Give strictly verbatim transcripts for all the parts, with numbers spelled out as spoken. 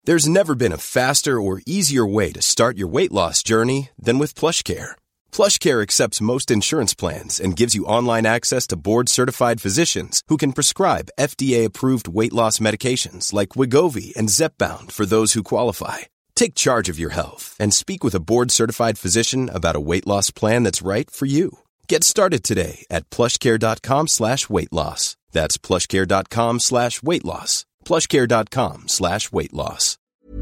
There's never been a faster or easier way to start your weight loss journey than with PlushCare. PlushCare accepts most insurance plans and gives you online access to board-certified physicians who can prescribe F D A-approved weight loss medications like Wegovy and Zepbound for those who qualify. Take charge of your health and speak with a board-certified physician about a weight loss plan that's right for you. Get started today at plushcare.com slash weight loss. That's plushcare.com slash weight loss. plushcare.com slash weight loss.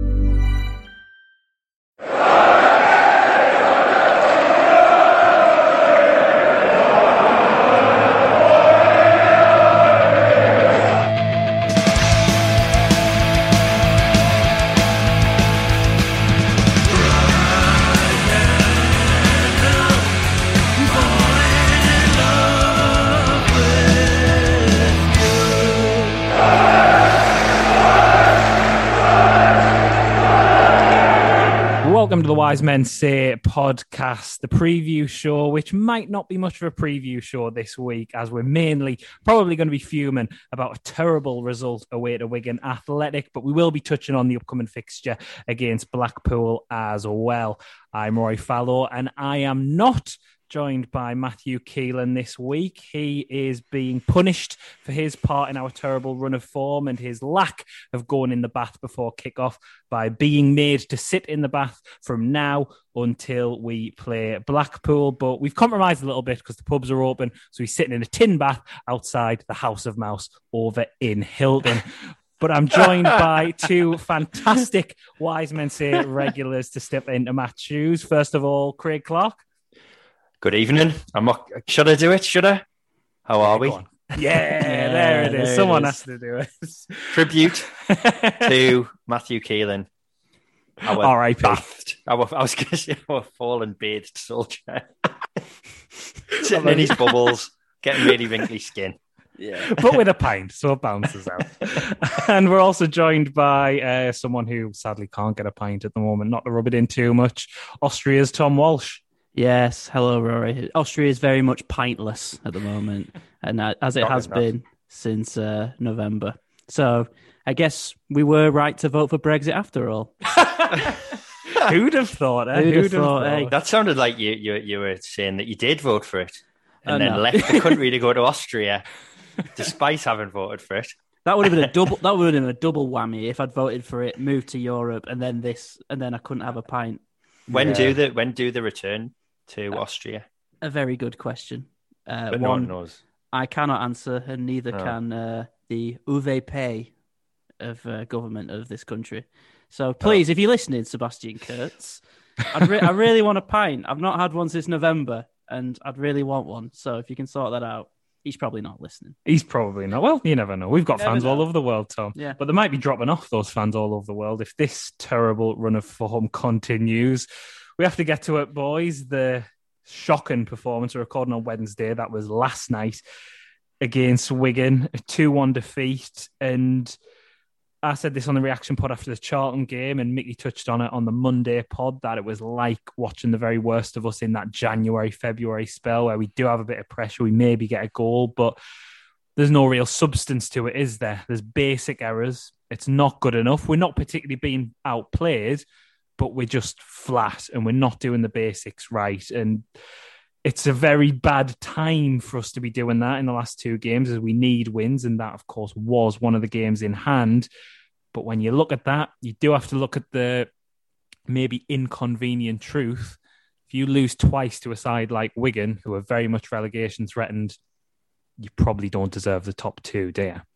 Welcome to the Wise Men Say podcast, the preview show, which might not be much of a preview show this week, as we're mainly probably going to be fuming about a terrible result away to Wigan Athletic, but we will be touching on the upcoming fixture against Blackpool as well. I'm Roy Fallow, and I am not joined by Matthew Keelan this week. He is being punished for his part in our terrible run of form and his lack of going in the bath before kickoff by being made to sit in the bath from now until we play Blackpool. But we've compromised a little bit because the pubs are open, so he's sitting in a tin bath outside the House of Mouse over in Hilton. But I'm joined by two fantastic Wise Men Say regulars to step into Matt's shoes. First of all, Craig Clark. Good evening. I'm not, should I do it? Should I? How are we? Yeah, yeah, there it is. There Someone it is. has to do it. Tribute to Matthew Keelan. All right, bathed. Our, I was going to say our fallen bathed soldier. Sitting in his bubbles, getting really wrinkly skin. Yeah, but with a pint, so it bounces out. And we're also joined by uh, someone who sadly can't get a pint at the moment, not to rub it in too much. Austria's Tom Walsh. Yes, hello, Rory. Austria is very much pintless at the moment, and uh, as it Not has enough. been since uh, November. So I guess we were right to vote for Brexit after all. Who'd have thought? Eh? Who'd, Who'd have, have thought? thought? Eh? That sounded like you, you you were saying that you did vote for it, and oh, then no. left the country to go to Austria, despite having voted for it. That would have been a double. That would have been a double whammy if I'd voted for it, moved to Europe, and then this, and then I couldn't have a pint. When Yeah. do the when do the return to Uh, Austria? A very good question. Uh, But no one one knows. I cannot answer, and neither No. can uh, the U V P of uh, government of this country. So please, if you're listening, Sebastian Kurtz, I'd re- I really want a pint. I've not had one since November, and I'd really want one. So if you can sort that out, he's probably not listening. He's probably not. Well, you never know. We've got You never fans all know. over the world, Tom. Yeah. But they might be dropping off, those fans all over the world, if this terrible run of form continues. We have to get to it, boys. The shocking performance we're recording on Wednesday, that was last night against Wigan, a two one defeat. And I said this on the reaction pod after the Charlton game, and Mickey touched on it on the Monday pod, that it was like watching the very worst of us in that January, February spell where we do have a bit of pressure, we maybe get a goal, but there's no real substance to it, is there? There's basic errors. It's not good enough. We're not particularly being outplayed, but we're just flat and we're not doing the basics right. And it's a very bad time for us to be doing that in the last two games, as we need wins. And that, of course, was one of the games in hand. But when you look at that, you do have to look at the maybe inconvenient truth. If you lose twice to a side like Wigan, who are very much relegation threatened, you probably don't deserve the top two, do you?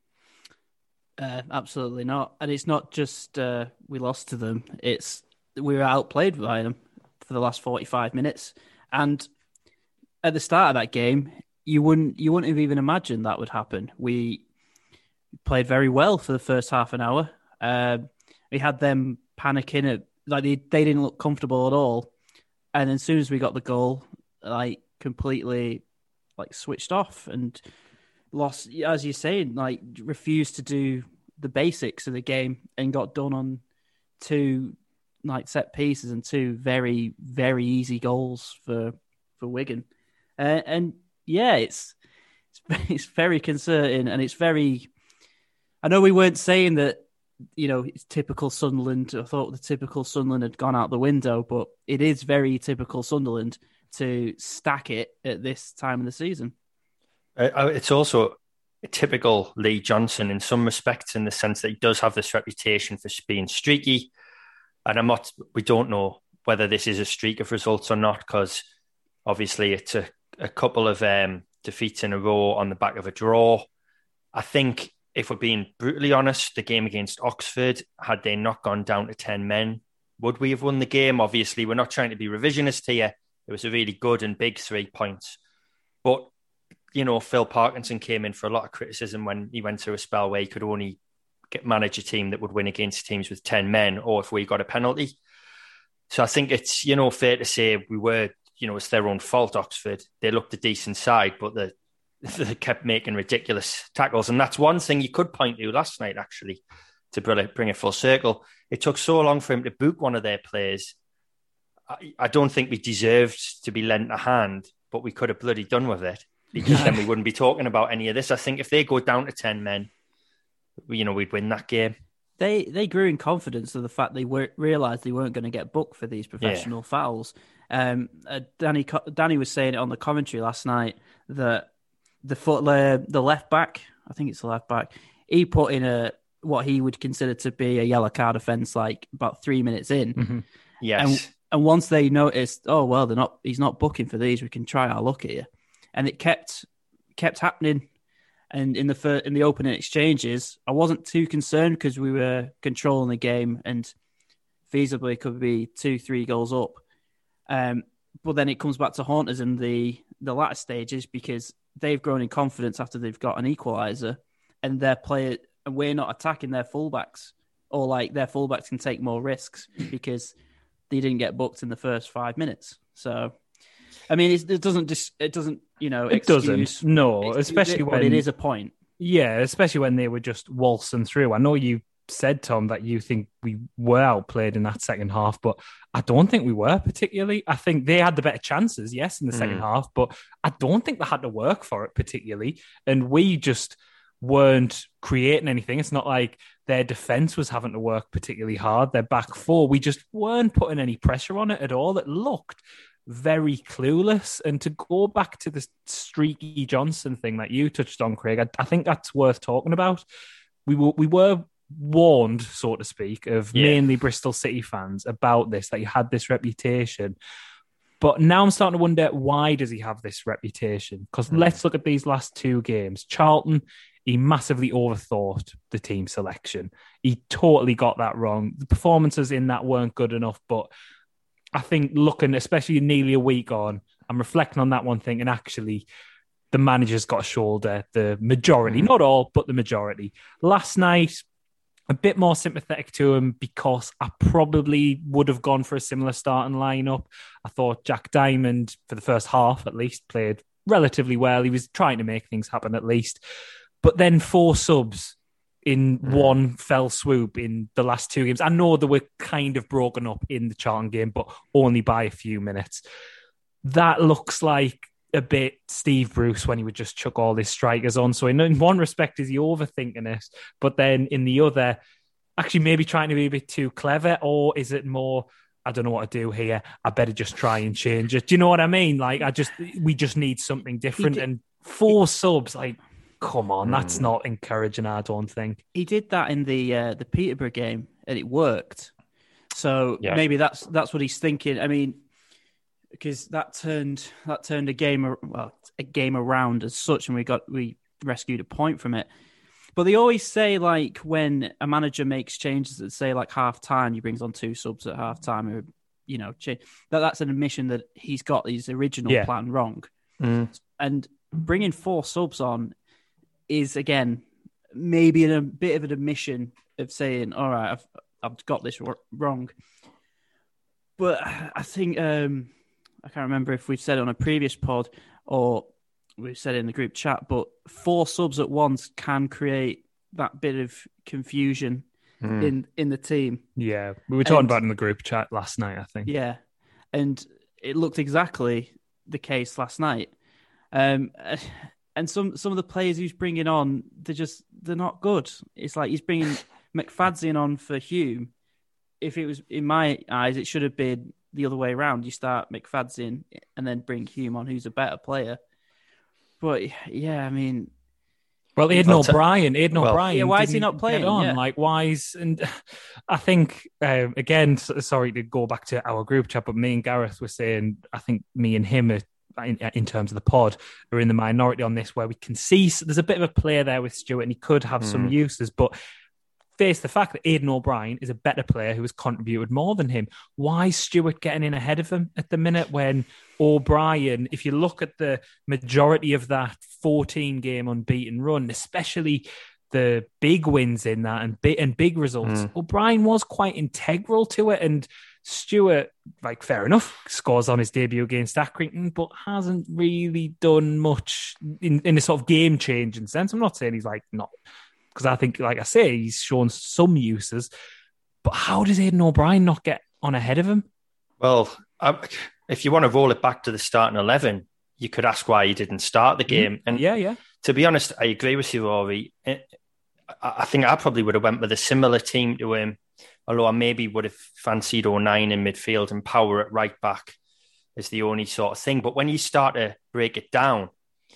Uh, absolutely not. And it's not just uh, we lost to them. It's we were outplayed by them for the last forty-five minutes. And at the start of that game, you wouldn't you wouldn't have even imagined that would happen. We played very well for the first half an hour. Uh, we had them panicking at, like they, they didn't look comfortable at all. And as soon as we got the goal, like completely like switched off and lost, as you're saying, like refused to do the basics of the game and got done on two like set pieces and two very, very easy goals for, for Wigan. Uh, and yeah, it's, it's, it's very concerning, and it's very, I know we weren't saying that you know, it's typical Sunderland. I thought the typical Sunderland had gone out the window, but it is very typical Sunderland to stack it at this time of the season. Uh, it's also a typical Lee Johnson in some respects, in the sense that he does have this reputation for being streaky. And I'm not, we don't know whether this is a streak of results or not, because obviously it's a, a couple of um, defeats in a row on the back of a draw. I think, if we're being brutally honest, the game against Oxford, had they not gone down to ten men, would we have won the game? Obviously, we're not trying to be revisionist here. It was a really good and big three points. But, you know, Phil Parkinson came in for a lot of criticism when he went through a spell where he could only get manage a team that would win against teams with ten men, or if we got a penalty. So I think it's, you know, fair to say we were, you know, it's their own fault, Oxford. They looked a decent side, but the they kept making ridiculous tackles. And that's one thing you could point to last night, actually, to bring it full circle. It took so long for him to book one of their players. I, I don't think we deserved to be lent a hand, but we could have bloody done with it, because then we wouldn't be talking about any of this. I think if they go down to ten men, you know, we'd win that game. They they grew in confidence of the fact they were, realised they weren't going to get booked for these professional yeah. fouls. Um, uh, Danny Danny was saying it on the commentary last night that the foot uh, the left back, I think it's the left back, he put in a what he would consider to be a yellow card offence like about three minutes in. Mm-hmm. Yes. And, and once they noticed, oh well, they're not he's not booking for these, we can try our luck here. And it kept kept happening. And in the first, in the opening exchanges, I wasn't too concerned because we were controlling the game and feasibly could be two, three goals up. Um, but then it comes back to haunt us in the, the latter stages, because they've grown in confidence after they've got an equaliser, and their player, and we're not attacking their fullbacks, or like their fullbacks can take more risks because they didn't get booked in the first five minutes. So, I mean, it, it doesn't just it doesn't you know it excuse, doesn't no, especially it, when but it is a point. Yeah, especially when they were just waltzing through. I know you said, Tom, that you think we were outplayed in that second half, but I don't think we were particularly. I think they had the better chances, yes, in the second mm. half, but I don't think they had to work for it particularly. And we just weren't creating anything. It's not like their defence was having to work particularly hard. Their back four, we just weren't putting any pressure on it at all. It looked very clueless. And to go back to the streaky Johnson thing that you touched on, Craig, I, I think that's worth talking about. We were, we were warned, so to speak, of yeah. mainly Bristol City fans about this, that he had this reputation. But now I'm starting to wonder, why does he have this reputation? Because mm. let's look at these last two games. Charlton, he massively overthought the team selection. He totally got that wrong. The performances in that weren't good enough, but I think looking, especially nearly a week on, I'm reflecting on that one thing, and actually the manager's got a shoulder, the majority, mm. not all, but the majority. Last night, a bit more sympathetic to him because I probably would have gone for a similar starting lineup. I thought Jack Diamond, for the first half at least, played relatively well. He was trying to make things happen at least. But then four subs in mm. one fell swoop in the last two games. I know they were kind of broken up in the Charlton game, but only by a few minutes. That looks like a bit Steve Bruce when he would just chuck all his strikers on. So in, in one respect, is he overthinking it? But then in the other, actually maybe trying to be a bit too clever, or is it more, I don't know what to do here, I better just try and change it? Do you know what I mean? Like, I just, we just need something different. Did, and four he, subs, like, come on, that's hmm. not encouraging, I don't think. He did that in the uh, the Peterborough game, and it worked. So yeah. maybe that's that's what he's thinking. I mean, because that turned that turned a game well a game around as such, and we got we rescued a point from it. But they always say, like, when a manager makes changes that say like half time, he brings on two subs at half time, or you know, change, that that's an admission that he's got his original yeah. plan wrong. Mm. And bringing four subs on is again maybe a bit of an admission of saying, all right, I've I've got this wrong. But I think. Um, I can't remember if we've said it on a previous pod or we've said it in the group chat, but four subs at once can create that bit of confusion mm. in, in the team. Yeah, we were talking and, about it in the group chat last night, I think. Yeah, and it looked exactly the case last night. Um, and some some of the players he's bringing on, they're just they're not good. It's like he's bringing McFadzean on for Hume, if it was in my eyes, it should have been the other way around. You start McFadzean and then bring Hume on, who's a better player. But yeah, I mean, well, Aidan Well, t- O'Brien, Aidan well, O'Brien, Yeah, why is he didn't not playing? get on? Yeah. Like, why is and I think um, again, s- sorry to go back to our group chat, but me and Gareth were saying, I think me and him are. In, in terms of the pod, are in the minority on this, where we can see there's a bit of a player there with Stewart, and he could have some Mm. uses, but face the fact that Aidan O'Brien is a better player who has contributed more than him. Why is Stewart getting in ahead of him at the minute when O'Brien, if you look at the majority of that fourteen game unbeaten run, especially the big wins in that and big, and big results, Mm. O'Brien was quite integral to it. And Stewart, like, fair enough, scores on his debut against Accrington, but hasn't really done much in, in a sort of game-changing sense. I'm not saying he's, like, not... Because I think, like I say, he's shown some uses. But how does Aidan O'Brien not get on ahead of him? Well, um, if you want to roll it back to the starting eleven, you could ask why he didn't start the game. And Yeah, yeah. to be honest, I agree with you, Rory. I I think I probably would have went with a similar team to him, although I maybe would have fancied oh nine in midfield and Power at right back is the only sort of thing. But when you start to break it down,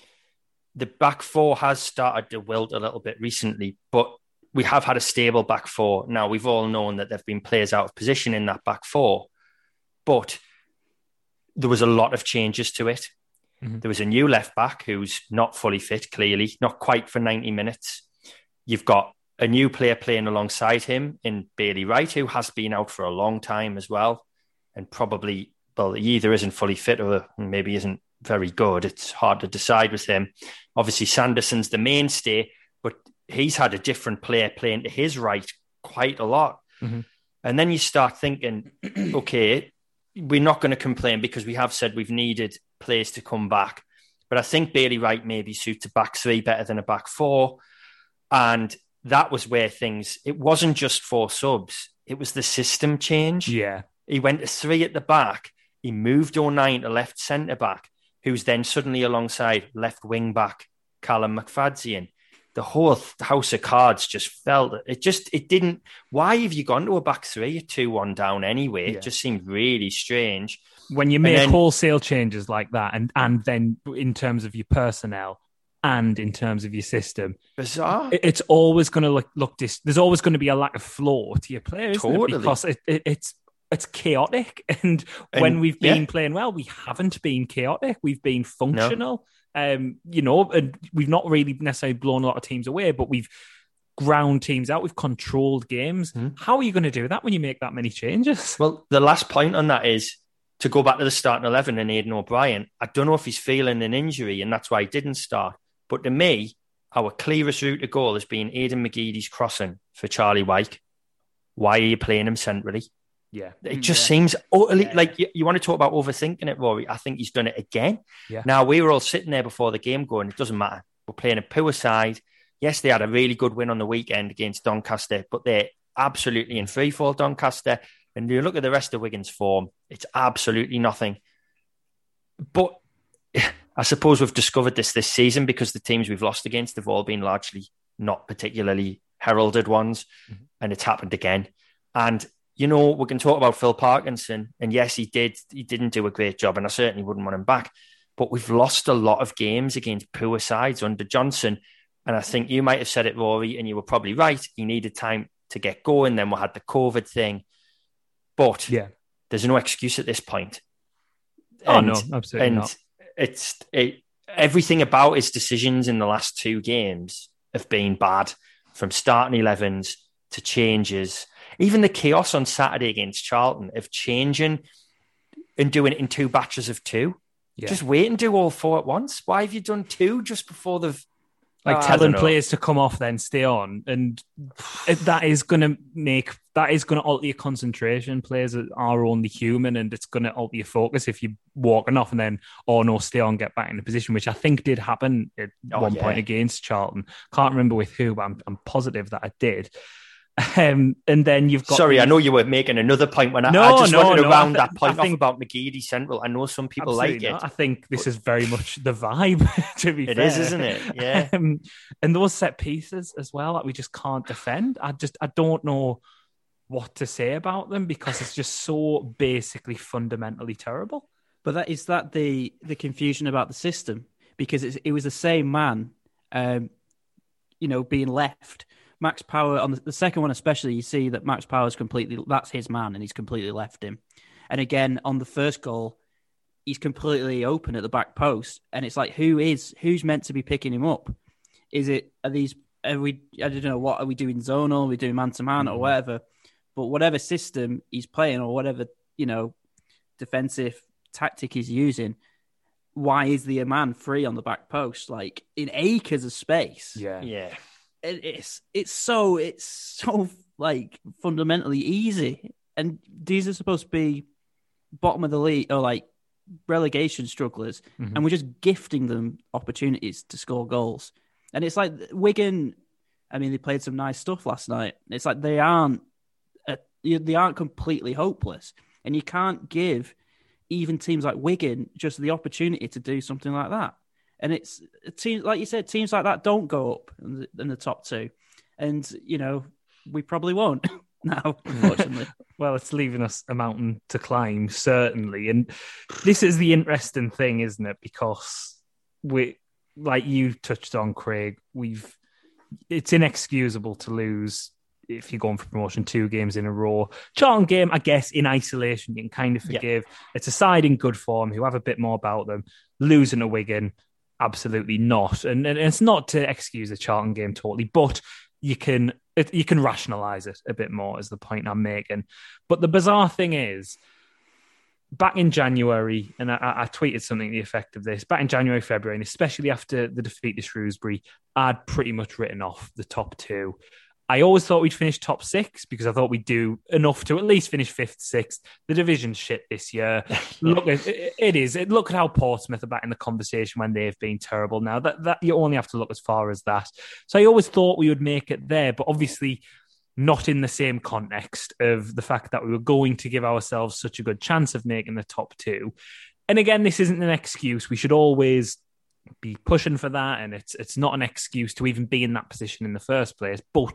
the back four has started to wilt a little bit recently, but we have had a stable back four. Now, we've all known that there have been players out of position in that back four, but there was a lot of changes to it. Mm-hmm. There was a new left back who's not fully fit, clearly, not quite for ninety minutes. You've got a new player playing alongside him in Bailey Wright, who has been out for a long time as well, and probably, well, he either isn't fully fit or maybe isn't very good. It's hard to decide with him. Obviously, Sanderson's the mainstay, but he's had a different player playing to his right quite a lot. Mm-hmm. And then you start thinking, okay, we're not going to complain because we have said we've needed players to come back. But I think Bailey Wright maybe suits a back three better than a back four. And that was where things, it wasn't just four subs, it was the system change. Yeah. He went to three at the back. He moved oh nine to left centre back, who's then suddenly alongside left wing back Callum McFadzean. The whole house of cards just felt it. Just it didn't. Why have you gone to a back three at two one down anyway? Yeah. It just seemed really strange. When you make then, wholesale changes like that, and and then in terms of your personnel and in terms of your system, bizarre. it, it's always going to look look dis- There's always going to be a lack of flow to your players, isn't it? Totally. Because it, it, it's it's chaotic, and, And, when we've been yeah. playing well, we haven't been chaotic. We've been functional. Um, you know, and we've not really necessarily blown a lot of teams away, but we've ground teams out. We've controlled games. Mm. How are you going to do that when you make that many changes? Well, the last point on that is to go back to the starting eleven and Aidan O'Brien. I don't know if he's feeling an injury and that's why he didn't start. But to me, our clearest route to goal has been Aidan McGeady's crossing for Charlie Wyke. Why are you playing him centrally? Yeah. It just Yeah. seems utterly Yeah. like you, you want to talk about overthinking it, Rory. I think he's done it again. Yeah. Now, we were all sitting there before the game going, it doesn't matter. We're playing a poor side. Yes, they had a really good win on the weekend against Doncaster, but they're absolutely in free fall, Doncaster. And you look at the rest of Wigan's form, it's absolutely nothing. But I suppose we've discovered this this season because the teams we've lost against have all been largely not particularly heralded ones. Mm-hmm. And it's happened again. And you know, we can talk about Phil Parkinson, and yes, he did. He didn't do a great job, and I certainly wouldn't want him back. But we've lost a lot of games against poor sides under Johnson, and I think you might have said it, Rory, and you were probably right. He needed time to get going. Then we had the COVID thing, but Yeah. there's no excuse at this point. Oh, And- no, absolutely and not. it's it, everything about his decisions in the last two games have been bad, from starting elevens to changes. Even the chaos on Saturday against Charlton of changing and doing it in two batches of two. Yeah. Just wait and do all four at once. Why have you done two just before they've... Like Oh, I telling don't know. players to come off, then stay on, and it, that is going to make that is going to alter your concentration. Players are only human, and it's going to alter your focus if you're walking off and then, oh no, stay on, get back in the position, which I think did happen at Oh, one yeah. point against Charlton. Can't remember with who, but I'm, I'm positive that it did. Um, and then you've got. Sorry, the... I know you were making another point when I, no, I just no, wanted to no, round th- that point think... off about McGeady Central. I know some people Absolutely like not. it. I think this is very much the vibe, to be it fair. It is, isn't it? Yeah. Um, and those set pieces as well that we just can't defend. I just, I don't know what to say about them because it's just so basically fundamentally terrible. But that is that the the confusion about the system because it's, it was the same man, um, you know, being left. Max Power on the, the second one, especially, you see that Max Power is completely that's his man, and he's completely left him. And again, on the first goal, he's completely open at the back post, and it's like, who is who's meant to be picking him up? Is it are these? Are we? I don't know. What are we doing? Zonal? Are we doing man to man or whatever? But whatever system he's playing or whatever you know defensive tactic he's using, why is the man free on the back post, like in acres of space? Yeah, yeah. It, it's it's so it's so like fundamentally easy, and these are supposed to be bottom of the league or like relegation strugglers, mm-hmm. and we're just gifting them opportunities to score goals. And it's like Wigan. I mean, they played some nice stuff last night. It's like they aren't uh, they aren't completely hopeless, and you can't give even teams like Wigan just the opportunity to do something like that. And it's teams, like you said, teams like that don't go up in the, in the top two. And, you know, we probably won't now, unfortunately. Well, it's leaving us a mountain to climb, certainly. And this is the interesting thing, isn't it? Because we, like you touched on, Craig, we've it's inexcusable to lose if you're going for promotion two games in a row. Charlton game, I guess, in isolation, you can kind of forgive. Yeah. It's a side in good form who have a bit more about them. Losing to Wigan, absolutely not. And, and it's not to excuse the Charlton game totally, but you can it, you can rationalise it a bit more, is the point I'm making. But the bizarre thing is, back in January, and I, I tweeted something to the effect of this, back in January, February, and especially after the defeat to Shrewsbury, I'd pretty much written off the top two. I always thought we'd finish top six because I thought we'd do enough to at least finish fifth, sixth. The division's shit this year. Look, it, it is. Look at how Portsmouth are back in the conversation when they've been terrible now. That that you only have to look as far as that. So I always thought we would make it there, but obviously not in the same context of the fact that we were going to give ourselves such a good chance of making the top two. And again, this isn't an excuse. We should always be pushing for that, and it's it's not an excuse to even be in that position in the first place, but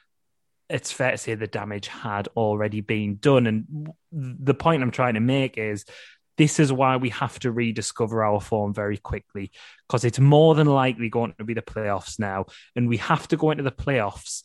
it's fair to say the damage had already been done. And the point I'm trying to make is this is why we have to rediscover our form very quickly, because it's more than likely going to be the playoffs now, and we have to go into the playoffs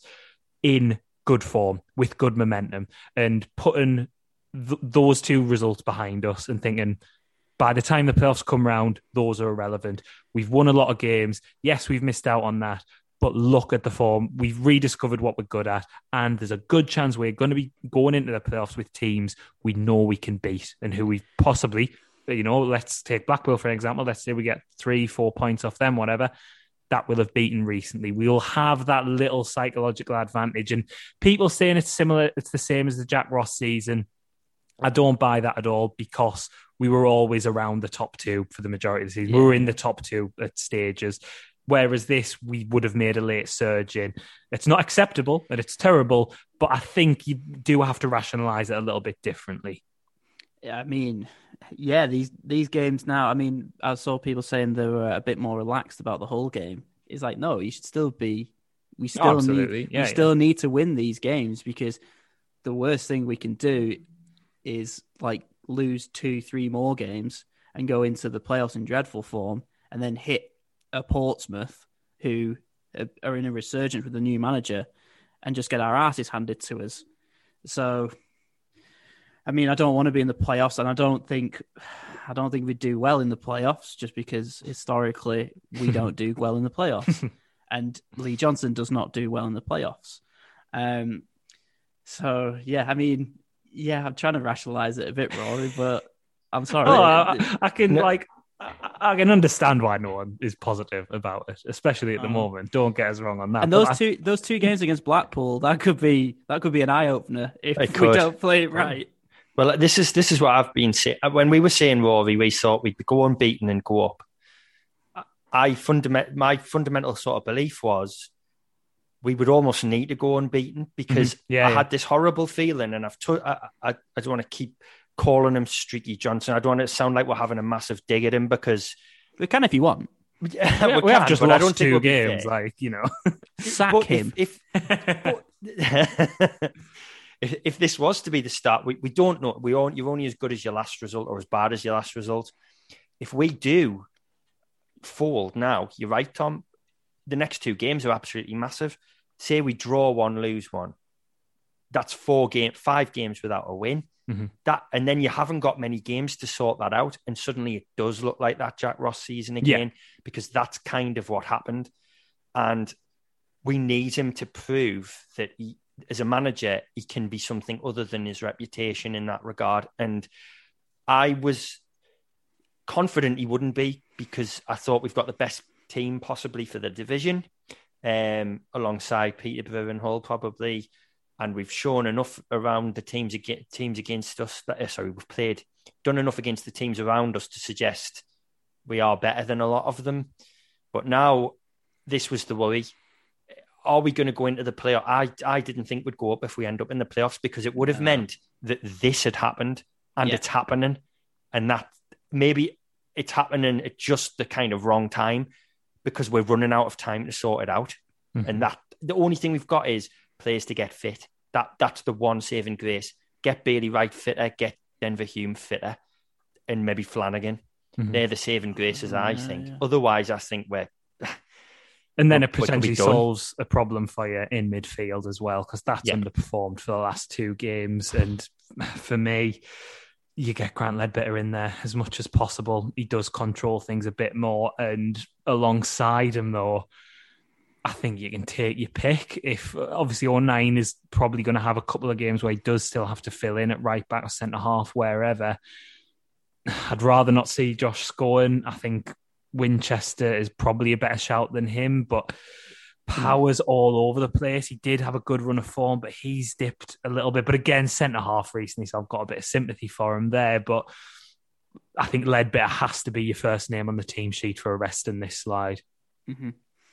in good form with good momentum and putting th- those two results behind us and thinking, by the time the playoffs come round, those are irrelevant. We've won a lot of games. Yes, we've missed out on that, but look at the form. We've rediscovered what we're good at, and there's a good chance we're going to be going into the playoffs with teams we know we can beat and who we possibly, you know, let's take Blackpool, for example. Let's say we get three, four points off them, whatever, that we'll have beaten recently. We'll have that little psychological advantage. And people saying it's similar, it's the same as the Jack Ross season. I don't buy that at all, because we were always around the top two for the majority of the season. Yeah. We were in the top two at stages. Whereas this, we would have made a late surge in. It's not acceptable and it's terrible, but I think you do have to rationalise it a little bit differently. Yeah, I mean, yeah, these these games now, I mean, I saw people saying they were a bit more relaxed about the whole game. It's like, no, you should still be, we still, oh, need, yeah, we still yeah. need to win these games, because the worst thing we can do is like lose two, three more games and go into the playoffs in dreadful form and then hit a Portsmouth who are in a resurgence with the new manager and just get our asses handed to us. So, I mean, I don't want to be in the playoffs, and I don't think, I don't think we do well in the playoffs, just because historically we don't do well in the playoffs, and Lee Johnson does not do well in the playoffs. Um, so yeah, I mean, yeah, I'm trying to rationalize it a bit, Rory, but I'm sorry. Oh, I, I can no. like. I can understand why no one is positive about it, especially at the oh. moment. Don't get us wrong on that. And those but two, I... those two games against Blackpool, that could be that could be an eye opener if it we could. don't play it right. Well, this is this is what I've been saying. When we were saying, Rory, we thought we'd go unbeaten and go up. I fundament my fundamental sort of belief was we would almost need to go unbeaten because Mm-hmm. Yeah, I yeah. had this horrible feeling, and I've t- I, I, I don't want to keep calling him Streaky Johnson. I don't want it to sound like we're having a massive dig at him because We can if you want. we, we, we have just but I lost don't think two we'll be games, fair. like, you know. Sack But him. If if, but- if if this was to be the start, we, we don't know. We all, you're only as good as your last result or as bad as your last result. If we do fold now, you're right, Tom. The next two games are absolutely massive. Say we draw one, lose one. That's four game, five games without a win. Mhm. That and then you haven't got many games to sort that out, and suddenly it does look like that Jack Ross season again because that's kind of what happened. And we need him to prove that he, as a manager, he can be something other than his reputation in that regard. And I was confident he wouldn't be because I thought we've got the best team possibly for the division, um, alongside Peterborough and Hull probably. And we've shown enough around the teams against teams against us. That, sorry, we've played done enough against the teams around us to suggest we are better than a lot of them. But now, this was the worry: are we going to go into the playoff? I I didn't think we'd go up if we end up in the playoffs because it would have No. meant that this had happened and Yeah. it's happening, and that maybe it's happening at just the kind of wrong time because we're running out of time to sort it out. Mhm. And that the only thing we've got is players to get fit. That that's the one saving grace. Get Bailey Wright fitter, get Denver Hume fitter, and maybe Flanagan. Mhm. They're the saving graces, I Yeah, think. yeah. Otherwise, I think we're And then What- it what can be potentially done? solves a problem for you in midfield as well, because that's Yeah. underperformed for the last two games. And for me, you get Grant Ledbetter in there as much as possible. He does control things a bit more. And alongside him, though, I think you can take your pick. If obviously O'Nien is probably going to have a couple of games where he does still have to fill in at right back or centre half, wherever. I'd rather not see Josh scoring. I think Winchester is probably a better shout than him, but Power's all over the place. He did have a good run of form, but he's dipped a little bit. But again, centre half recently, so I've got a bit of sympathy for him there. But I think Ledbetter has to be your first name on the team sheet for a rest in this slide. Mm-hmm.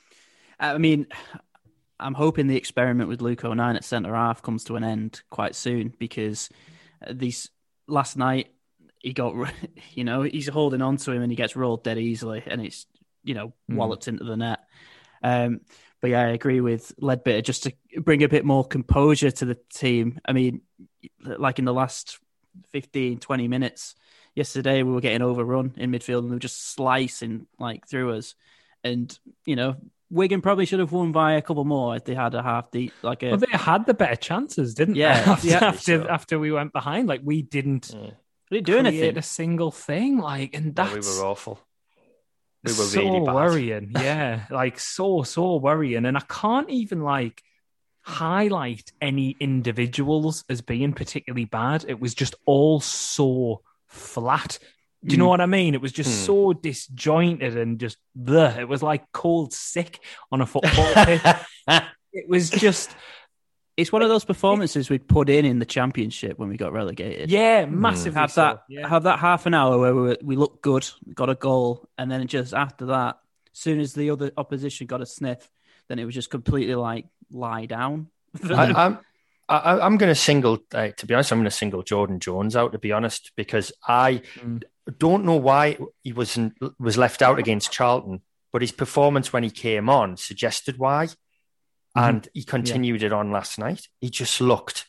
I mean, I'm hoping the experiment with Luke O'Nien at centre half comes to an end quite soon because these last night he got, you know, he's holding on to him and he gets rolled dead easily and it's, you know, Mm. walloped into the net. Um, but yeah, I agree with Ledbetter just to bring a bit more composure to the team. I mean, like in the last fifteen, twenty minutes yesterday, we were getting overrun in midfield and they were just slicing like through us. And, you know, Wigan probably should have won by a couple more if they had a half deep, like a. Well, they had the better chances, didn't Yeah, they? After, yeah. after, So. after we went behind, like we didn't yeah. They didn't do create anything. a single thing. Like, and Well, that's we were awful. We were so really bad. worrying. Yeah, like so so worrying, and I can't even like highlight any individuals as being particularly bad. It was just all so flat. Do you know Mm. what I mean? It was just Hmm. so disjointed and just bleh. It was like cold sick on a football pitch. It was just, It's one of those performances we'd put in in the championship when we got relegated. yeah, massively. Have so, that, yeah. have that half an hour where we, were, we looked good, got a goal, and then just after that, as soon as the other opposition got a sniff, then it was just completely like lie down. I, I'm I, I'm going to single. Uh, to be honest, I'm going to single Jordan Jones out. To be honest, because I Mm. don't know why he wasn't was left out against Charlton, but his performance when he came on suggested why, and he continued it on last night. He just looked.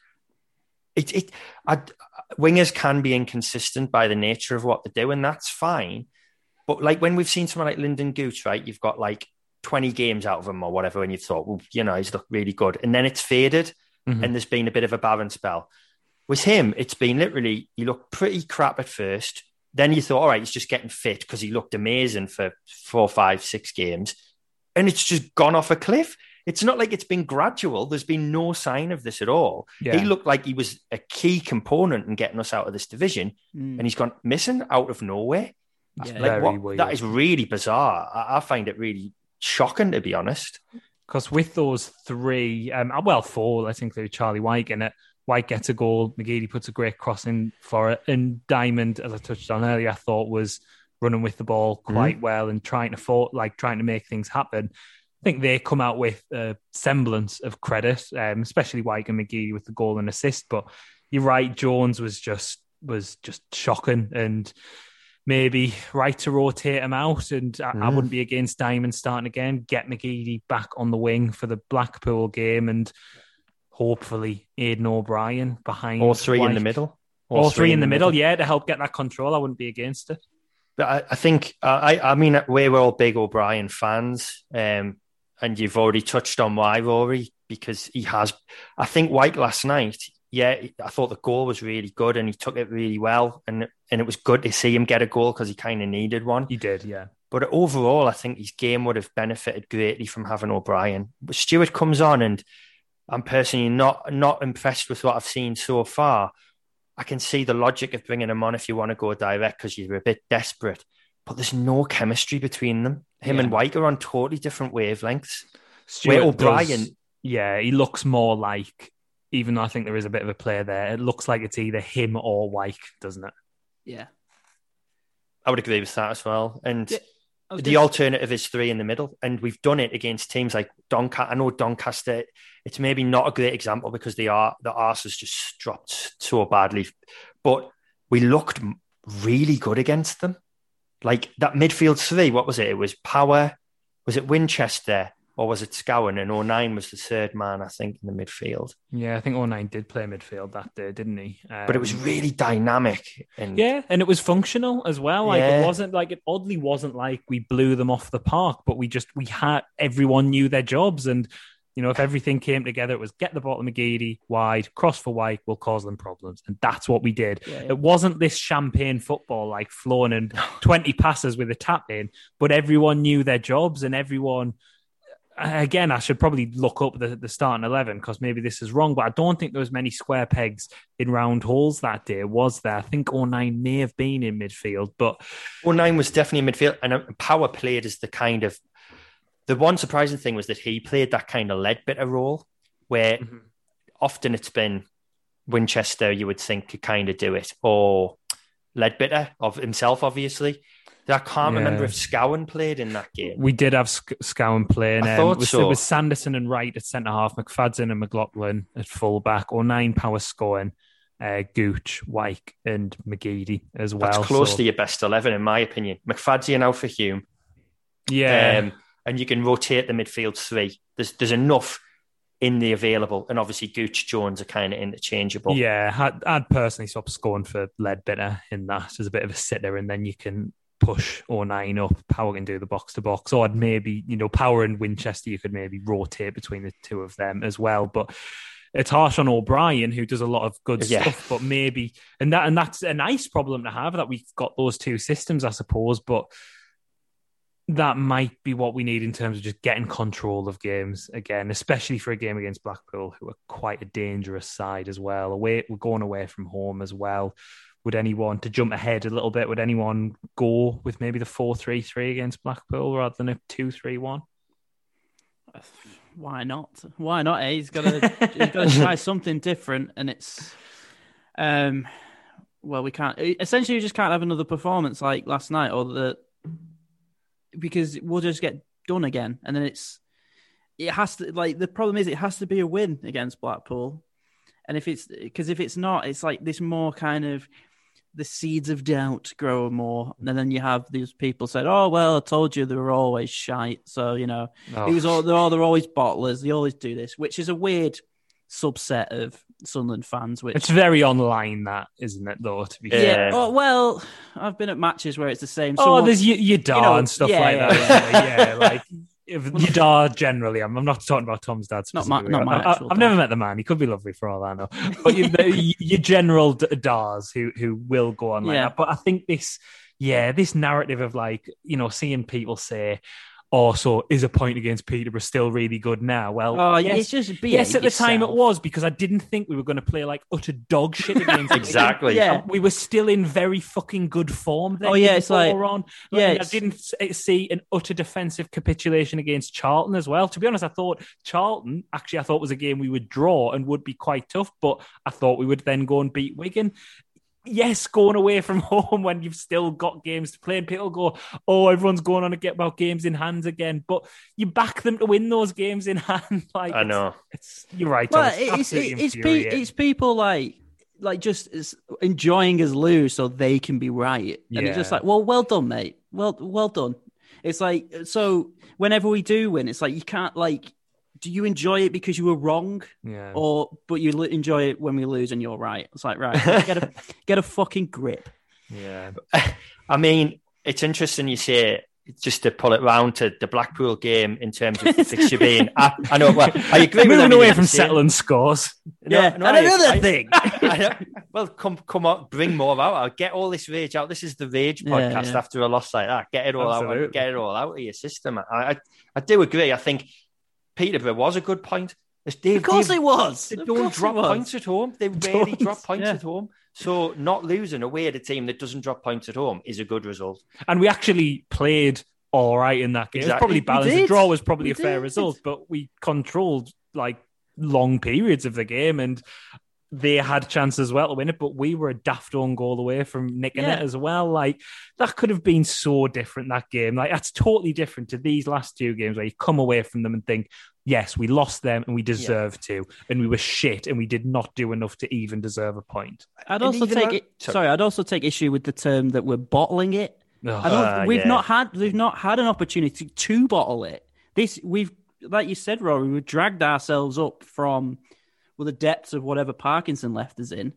It it. I, wingers can be inconsistent by the nature of what they do, and that's fine. But like when we've seen someone like Lyndon Gooch, right? You've got like twenty games out of him or whatever, and you thought, well, you know, he's looked really good, and then it's faded. Mhm. And there's been a bit of a barren spell. With him, it's been literally, he looked pretty crap at first. Then you thought, all right, he's just getting fit because he looked amazing for four, five, six games. And it's just gone off a cliff. It's not like it's been gradual. There's been no sign of this at all. Yeah. He looked like he was a key component in getting us out of this division. Mm. And he's gone missing out of nowhere. That's Yeah. Like very what? weird. That is really bizarre. I, I find it really shocking, to be honest. Because with those three, um, well, four, let's include Charlie White in it. White gets a goal. McGeady puts a great cross in for it. And Diamond, as I touched on earlier, I thought was running with the ball quite well and trying to fought, like trying to make things happen. I think they come out with a semblance of credit, um, especially Wyke and McGee with the goal and assist. But you're right, Jones was just was just shocking, and maybe right to rotate him out. And I, mm. I wouldn't be against Diamond starting again. Get McGeady back on the wing for the Blackpool game, and hopefully Aidan O'Brien behind. All three Wyke. in the middle. All, All three, three in the, the middle, middle, yeah, to help get that control. I wouldn't be against it. But I, I think, uh, I, I mean, we're all big O'Brien fans, um, and you've already touched on why, Rory, because he has. I think Wyke last night, yeah, I thought the goal was really good and he took it really well, and and it was good to see him get a goal because he kind of needed one. He did, yeah. But overall, I think his game would have benefited greatly from having O'Brien. But Stewart comes on, and I'm personally not not impressed with what I've seen so far. I can see the logic of bringing him on if you want to go direct because you're a bit desperate. But there's no chemistry between them. Him yeah. and Wyke are on totally different wavelengths. Stewart Where O'Brien... Does, yeah, he looks more like, even though I think there is a bit of a player there, it looks like it's either him or Wyke, doesn't it? Yeah. I would agree with that as well. And... Yeah. The just... alternative is three in the middle, and we've done it against teams like Doncaster. I know Doncaster, it's maybe not a great example because they are the arse has just dropped so badly, but we looked really good against them. Like that midfield three, what was it? It was Power, was it Winchester, or was it Scowen? And oh nine was the third man, I think, in the midfield. Yeah, I think oh nine did play midfield that day, didn't he? Um, but it was really dynamic. And yeah, and it was functional as well. Like yeah. it wasn't like it oddly wasn't like we blew them off the park, but we just we had everyone knew their jobs, and you know if everything came together, it was get the ball to McGeady wide, cross for Wyke, will cause them problems, and that's what we did. Yeah, yeah. It wasn't this champagne football like flowing and twenty passes with a tap in, but everyone knew their jobs, and everyone. Again, I should probably look up the, the starting eleven because maybe this is wrong, but I don't think there was many square pegs in round holes that day, was there? I think oh nine may have been in midfield, but... oh nine was definitely in midfield, and Power played as the kind of... The one surprising thing was that he played that kind of Leadbitter role, where mm-hmm. often it's been Winchester, you would think, could kind of do it, or Leadbitter of himself, obviously. I can't yeah. remember if Scowen played in that game. We did have Sc- Scowen playing. I um, thought it was, so. It was Sanderson and Wright at centre-half, McFadden and McLaughlin at full-back, or nine Power Scowen, uh, Gooch, Wyke and McGeady as well. That's close so. to your best eleven, in my opinion. McFadden out for Hume. Yeah. Um, and you can rotate the midfield three. There's there's enough in the available, and obviously Gooch, Jones are kind of interchangeable. Yeah, I'd, I'd personally swap Scowen for Leadbitter in that as a bit of a sitter, and then you can... push oh nine up, Power can do the box to box, or I'd maybe, you know, Power and Winchester, you could maybe rotate between the two of them as well. But it's harsh on O'Brien, who does a lot of good yeah. stuff, but maybe, and that and that's a nice problem to have that we've got those two systems, I suppose. But that might be what we need in terms of just getting control of games again, especially for a game against Blackpool, who are quite a dangerous side as well. Away, we're going away from home as well. Would anyone, to jump ahead a little bit, would anyone go with maybe the four three three against Blackpool rather than a two three one? Why not? Why not? Eh? He's got to he's got to try something different, and it's um. Well, we can't. Essentially, we just can't have another performance like last night, or the because we'll just get done again, and then it's it has to like the problem is it has to be a win against Blackpool, and if it's because if it's not, it's like this more kind of. The seeds of doubt grow more, and then you have these people said, "Oh well, I told you they were always shite." So you know, oh. it was all they're all they're always bottlers. They always do this, which is a weird subset of Sunderland fans. Which it's very online, that isn't it? Though to be yeah. fair, oh, well, I've been at matches where it's the same. Oh, Someone, there's y- Yadar you know, and stuff yeah, like yeah, that. Yeah, yeah like. Yadar generally, I'm, I'm not talking about Tom's dad. Not my, not my I, I've never met the man. He could be lovely for all I know. But you, the, your general Dars who who will go on like yeah. that. But I think this, yeah, this narrative of like, you know, seeing people say, oh, so is a point against Peterborough still really good now? Well, oh, yes, it's just be yes at the yourself. time it was, because I didn't think we were going to play like utter dog shit against exactly. Yeah. We were still in very fucking good form. Then oh yeah, it's like on. yeah, I didn't see an utter defensive capitulation against Charlton as well. To be honest, I thought Charlton actually I thought was a game we would draw and would be quite tough, but I thought we would then go and beat Wigan. yes, going away from home when you've still got games to play, and people go, oh, everyone's going on to get about games in hand again. But you back them to win those games in hand. Like I know. It's, it's you're right. Well, it's it's, it's, it's, pe- it's people like like just enjoying us lose so they can be right. And Yeah. it's just like, well, well done, mate. Well, well done. It's like, so whenever we do win, it's like, you can't like, do you enjoy it because you were wrong? Yeah. Or, but you l- enjoy it when we lose and you're right. It's like, right, get a, get a fucking grip. Yeah. I mean, it's interesting you say, just to pull it round to the Blackpool game in terms of the fixture being. I, I know. Well, I agree with Moving away from saying. settling scores. No, Yeah, no, and I- another I- thing. I- I- well, come, come on, bring more out. I'll get all this rage out. This is the rage Yeah, podcast yeah. after a loss like that. Get it all Absolutely. out. Get it all out of your system. I, I, I do agree. I think Peterborough was a good point. They, Of course they, it was. They Of don't course it drop was. points at home. They rarely Don't. drop points Yeah. at home. So not losing away at a team that doesn't drop points at home is a good result. And we actually played all right in that game. It was Exactly. probably We balanced. The did. draw was probably We a fair did. result, but we controlled like long periods of the game, and they had chances as well to win it, but we were a daft own goal away from nicking Yeah. it as well. Like, that could have been so different, that game. Like, that's totally different to these last two games where you come away from them and think, yes, we lost them and we deserve to, and we were shit and we did not do enough to even deserve a point. I'd And also even take though- it. Sorry. Sorry, I'd also take issue with the term that we're bottling it. I don't. Uh, we've yeah. not had. We've not had an opportunity to bottle it. This we've, like you said, Rory, we've dragged ourselves up from well the depths of whatever Parkinson left us in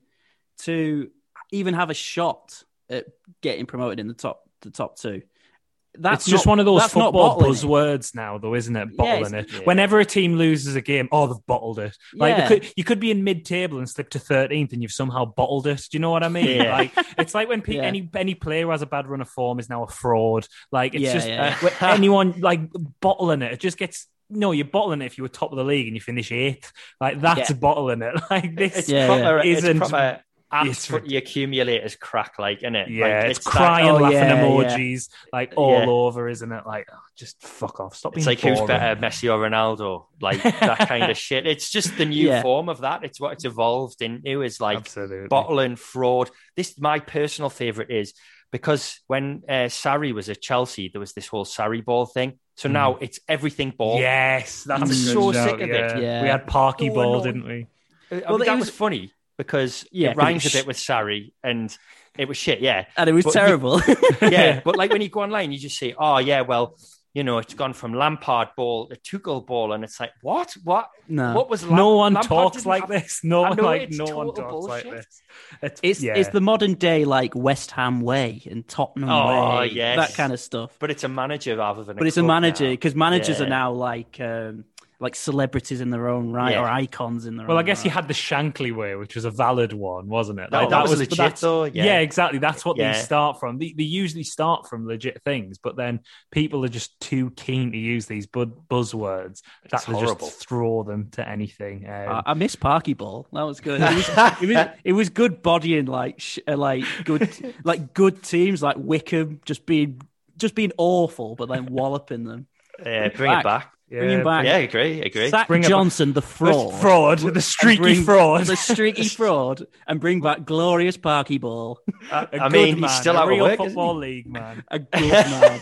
to even have a shot at getting promoted in the top, the top two. That's It's just not- one of those that's not football bottling it. buzzwords now, though, isn't it? Yeah, Bottling it's- it. yeah. Whenever a team loses a game, oh, they've bottled it. Like Yeah. they could, you could be in mid-table and slip to thirteenth, and you've somehow bottled it. Do you know what I mean? Yeah. Like it's like when pe- Yeah. any any player who has a bad run of form is now a fraud. Like it's Yeah, just yeah. when anyone like bottling it. It just gets. No, you're bottling it if you were top of the league and you finish eighth. Like that's Yeah. bottling it. Like this It's Yeah, proper. It's isn't. proper. It's Absolutely accumulators crack, like, isn't it? Yeah, like, it's, that- crying, oh, laughing yeah, emojis, like all Yeah. over, isn't it? Like, oh, just fuck off. Stop It's being like who's boring. better, Messi or Ronaldo? Like that kind of shit. It's just the new Yeah. form of that. It's what it's evolved into. Is like Absolutely. bottling fraud. This my personal favorite is because when uh, Sarri was at Chelsea, there was this whole Sarri ball thing. So now it's everything ball. Yes, that's I'm a good so shout, sick of it. yeah. Yeah. We had Parky So Ball, annoying. didn't we? I Well, mean, it that was- was funny because Yeah, it 'cause rhymes it a bit with Sarri and it was shit. Yeah, and it was But you- terrible. yeah. But like when you go online, you just say, "Oh yeah, well, you know, it's gone from Lampard ball to Tuchel ball," and it's like, what? What? No. What was Lam- No one Lampard talks didn't like have- this. No I one, know, like, it's no one total talks like bullshit. this. It's, It's yeah. it's the modern day like West Ham way and Tottenham Oh, way, yes. that kind of stuff. But it's a manager rather than. But it's a club manager now. because managers Yeah. are now like um, like celebrities in their own right Yeah. or icons in their Well, own I guess right. you had the Shankly way, which was a valid one, wasn't it? No, that was legit, that's- though, yeah. Yeah, exactly. That's what Yeah. they start from. They, they usually start from legit things, but then people are just too keen to use these bud- buzzwords that It's they horrible. just throw them to anything. Um, I, I miss Parky Ball. That was good. It was, it was, it was good bodying like sh- uh, like good like good teams like Wickham just being just being awful, but then walloping them. Yeah, bring Back. it back. Bring him back. Yeah, I agree. I agree. Sack Bring it Johnson, the fraud, the fraud, the streaky bring- fraud. the streaky fraud, and bring back glorious Parky Ball. A I good mean, he's man, still a out of real work, isn't football he? league man. A good man.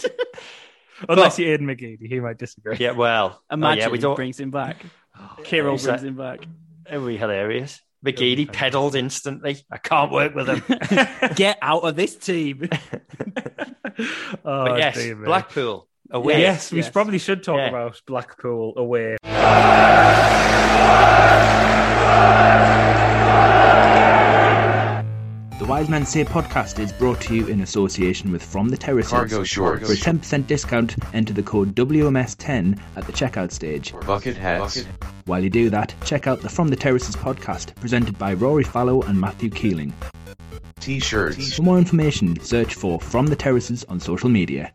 Unless you're Aidan McGeady, he might disagree. Yeah, well, oh, Imagine yeah, we he don't. brings him back. Kirill Is brings that- him back. Are we hilarious? McGeady pedalled instantly. I can't work with him. Get out of this team. Oh, But yes, dear me. Blackpool away. Yes, we Yes. probably should talk Yeah. about Blackpool away. The Wise Men Say podcast is brought to you in association with From the Terraces. Cargo shorts. For a ten percent discount, enter the code W M S ten at the checkout stage. Bucket hats. While you do that, check out the From the Terraces podcast, presented by Rory Fallow and Matthew Keeling. T-shirts. For more information, search for From the Terraces on social media.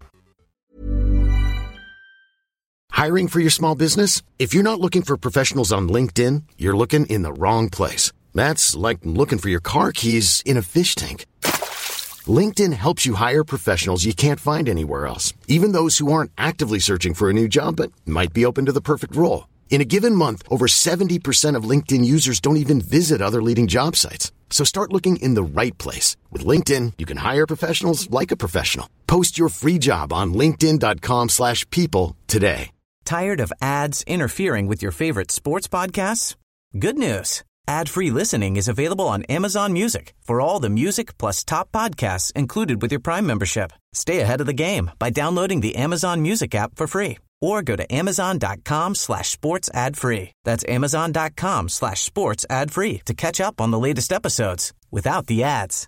Hiring for your small business? If you're not looking for professionals on LinkedIn, you're looking in the wrong place. That's like looking for your car keys in a fish tank. LinkedIn helps you hire professionals you can't find anywhere else, even those who aren't actively searching for a new job but might be open to the perfect role. In a given month, over seventy percent of LinkedIn users don't even visit other leading job sites. So start looking in the right place. With LinkedIn, you can hire professionals like a professional. Post your free job on linkedin.com slash people today. Tired of ads interfering with your favorite sports podcasts? Good news. Ad-free listening is available on Amazon Music for all the music plus top podcasts included with your Prime membership. Stay ahead of the game by downloading the Amazon Music app for free or go to amazon.com slash sports ad free. That's amazon.com slash sports ad free to catch up on the latest episodes without the ads.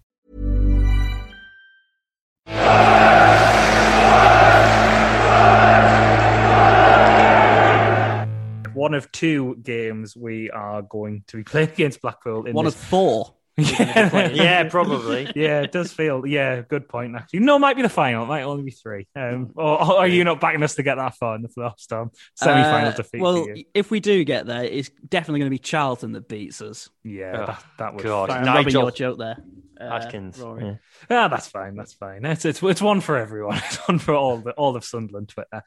One of two games we are going to be playing against Blackpool. In One this... of four. Yeah, yeah, probably. Yeah, it does feel. Yeah, good point. Actually, no, it might be the final. It might only be three. Um, or, or are you not backing us to get that far in the playoffs, Tom? Semi-final uh, defeat. Well, for you. if we do get there, it's definitely going to be Charlton that beats us. Yeah, Oh, that, that would. God. Sorry, I'm Nigel. robbing your joke there, uh, Atkins. Rory. Yeah. Ah, that's fine. That's fine. It's, it's it's one for everyone. It's one for all the all of Sunderland Twitter.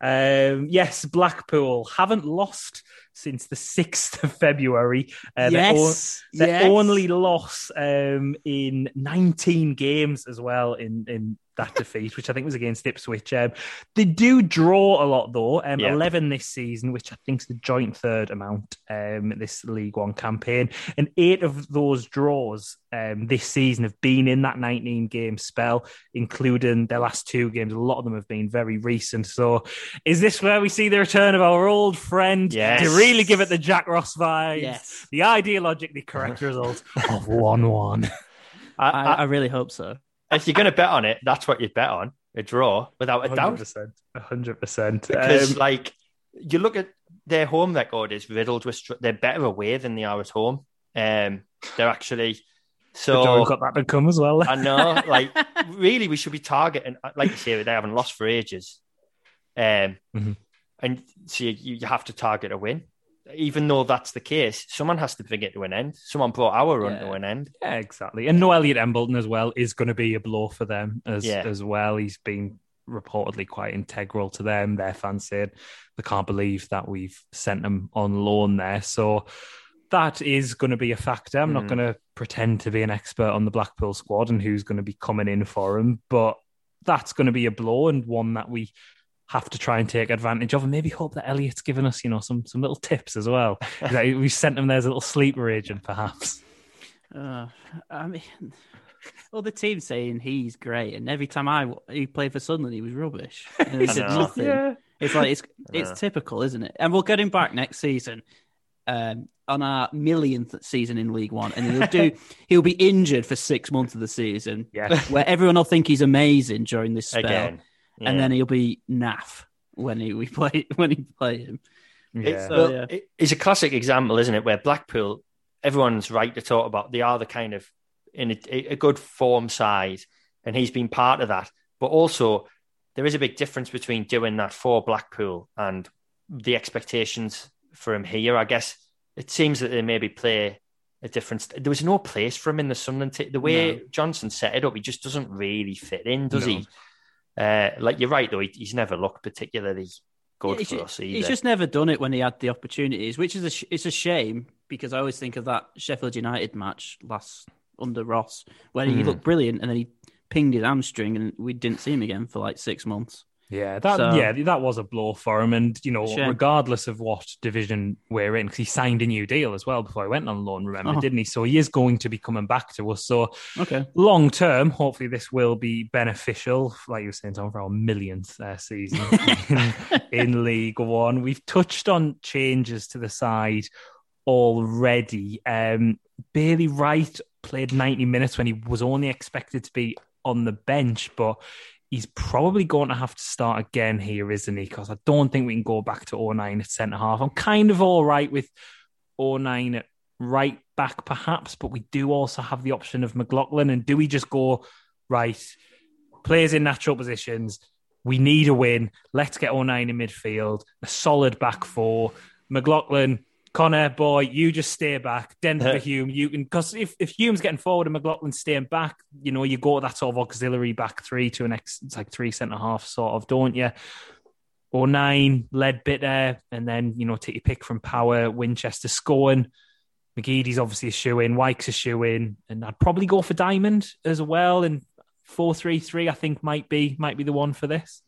Um, yes, Blackpool haven't lost since the sixth of February. Uh, yes, their, yes. their only loss um, in nineteen games as well in in that defeat, which I think was against Ipswich. Um, they do draw a lot though. Um, yeah. eleven this season, which I think is the joint third amount um, this League One campaign, and eight of those draws um, this season have been in that nineteen game spell, including their last two games. A lot of them have been very recent. So, is this where we see the return of our old friend yes. to really give it the Jack Ross vibes? Yes. The ideologically correct result of one one. I, I, I, I really hope so. if you're going to bet on it, that's what you bet on. A draw, without a one hundred doubt. percent. one hundred percent. Because, Um, like, you look at their home record is riddled with... Str- they're better away than they are at home. Um, they're actually... So we've got that to come as well. I know, like, really, we should be targeting... Like you say, they haven't lost for ages. Um, mm-hmm. And so you, you have to target a win. Even though that's the case, someone has to bring it to an end. Someone brought our run Yeah. to an end. Yeah, exactly. And no Elliot Embleton as well is going to be a blow for them as Yeah. as well. He's been reportedly quite integral to them. Their fans said they can't believe that we've sent him on loan there. So that is going to be a factor. I'm Mm. not going to pretend to be an expert on the Blackpool squad and who's going to be coming in for him, but that's going to be a blow and one that we have to try and take advantage of, and maybe hope that Elliot's given us, you know, some some little tips as well. We sent him there as a little sleeper agent, perhaps. Uh, I mean, well, the team's saying he's great, and every time I he played for Sunderland, he was rubbish. And he I did know. nothing. Yeah. It's like it's I it's know. typical, isn't it? And we'll get him back next season, um, on our millionth season in League One, and he'll do. He'll be injured for six months of the season, Yeah. where everyone will think he's amazing during this spell, Again. Yeah. and then he'll be naff when he we play when he play him. Yeah. It's, So, well, yeah. it- it's a classic example, isn't it? Where Blackpool, everyone's right to talk about. They are the kind of in a, a good form side, and he's been part of that. But also, there is a big difference between doing that for Blackpool and the expectations for him here. I guess it seems that they maybe play a difference. There was no place for him in the Sunderland. T- the way No. Johnson set it up, he just doesn't really fit in, does No. he? Uh, like you're right, though. He, he's never looked particularly good He's for ju- us either. He's just never done it when he had the opportunities, which is a sh- it's a shame because I always think of that Sheffield United match last under Ross where he Hmm. looked brilliant and then he pinged his hamstring and we didn't see him again for like six months. Yeah, that So- yeah, that was a blow for him. And, you know, Shame. regardless of what division we're in, because he signed a new deal as well before he went on loan, remember, Oh. didn't he? So he is going to be coming back to us. So Okay. long term, hopefully this will be beneficial, like you were saying, Tom, for our millionth uh, season in, in League One. We've touched on changes to the side already. Um, Bailey Wright played ninety minutes when he was only expected to be on the bench, but he's probably going to have to start again here, isn't he? Because I don't think we can go back to oh nine at centre half. I'm kind of all right with oh nine at right back, perhaps, but we do also have the option of McLaughlin. And do we just go, right, players in natural positions, we need a win, let's get oh nine in midfield, a solid back four, McLaughlin, Connor, boy, you just stay back. Denver Hume, you can, because if, if Hume's getting forward and McLaughlin's staying back, you know, you go that sort of auxiliary back three to an ex, it's like three centre half sort of, don't you? oh nine, Leadbitter, and then, you know, take your pick from Power, Winchester, Scowen. McGeady's obviously a shoe-in, Wykes a shoe-in, and I'd probably go for Diamond as well. And four three three, I think, might be might be the one for this.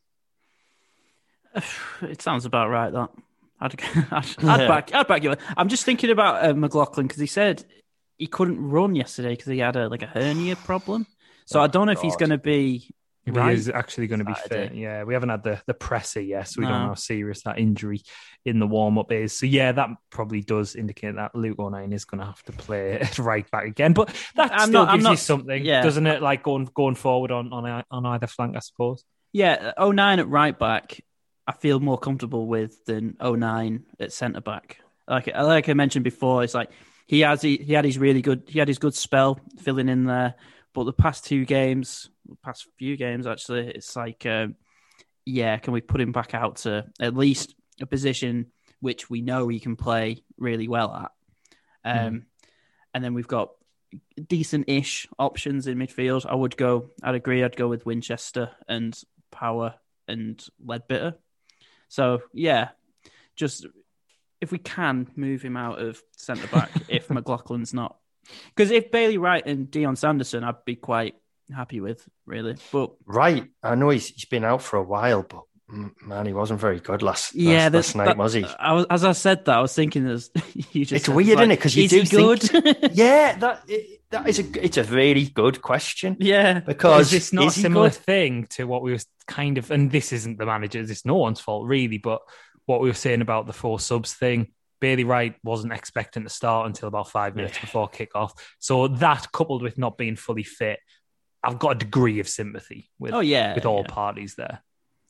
It sounds about right, that. I'd, I'd, I'd, back, I'd back you. I'm just thinking about uh, McLaughlin, because he said he couldn't run yesterday because he had a like a hernia problem. So oh, I don't know God. if he's going to be... If right. he is actually going to be fit. Yeah, we haven't had the, the presser yet, so we no. don't know how serious that injury in the warm-up is. So, yeah, that probably does indicate that Luke O'Nien is going to have to play right back again. But that I'm still not, gives not, you something, yeah. doesn't it? Like going going forward on, on, on either flank, I suppose. Yeah, O'Nien at right back, I feel more comfortable with than O'Nien at centre-back. Like like I mentioned before, it's like he has he, he had his really good he had his good spell filling in there, but the past two games... past few games actually, it's like um, yeah, can we put him back out to at least a position which we know he can play really well at, um, mm. and then we've got decent-ish options in midfield. I would go I'd agree I'd go with Winchester and Power and Ledbetter. So yeah, just if we can move him out of centre-back if McLaughlin's not, because if Bailey Wright and Dion Sanderson, I'd be quite happy with, really. But right, I know he's he's been out for a while, but man, he wasn't very good last yeah last, last night, that, was he? I was, as I said that, I was thinking, there's you just it's said, weird, like, isn't it? Because you is do he think, good? yeah, that it, that is a it's a really good question. Yeah, because is this not is a similar good? thing to what we were kind of, and this isn't the manager's, it's no one's fault really, but what we were saying about the four subs thing. Bailey Wright wasn't expecting to start until about five minutes yeah. before kickoff. So that, coupled with not being fully fit, I've got a degree of sympathy with, oh, yeah, with all yeah. parties there.